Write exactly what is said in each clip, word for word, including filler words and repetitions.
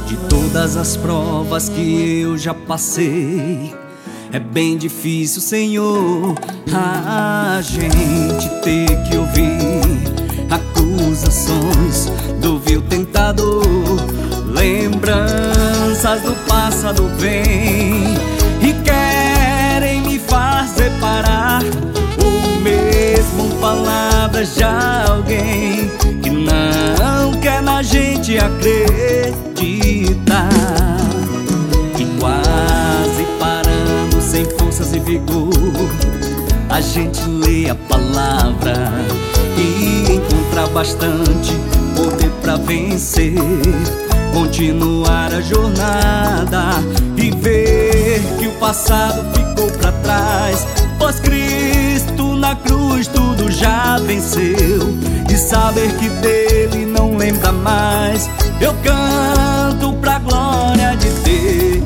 De todas as provas que eu já passei, é bem difícil, Senhor, a gente ter que ouvir acusações do vil tentador. Lembranças do passado vêm e querem me fazer parar, ou mesmo palavras de alguém que não quer na gente acreditar. E quase parando, sem forças e vigor, a gente lê a palavra e encontra bastante poder pra vencer, continuar a jornada e ver que o passado ficou pra trás, pois Cristo na cruz tudo já venceu. E saber que dele não lembra mais, eu canto pra glória de Deus.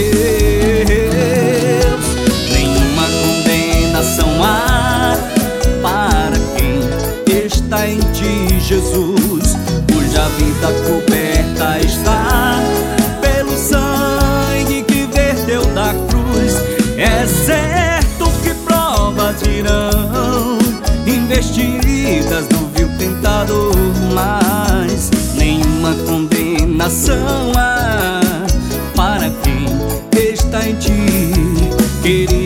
Nenhuma condenação há para quem está em ti, Jesus, cuja vida coberta está pelo sangue que verteu da cruz. É certo que provas virão, investidas do vil tentador, mas nenhuma condenação há para quem está em ti, querido.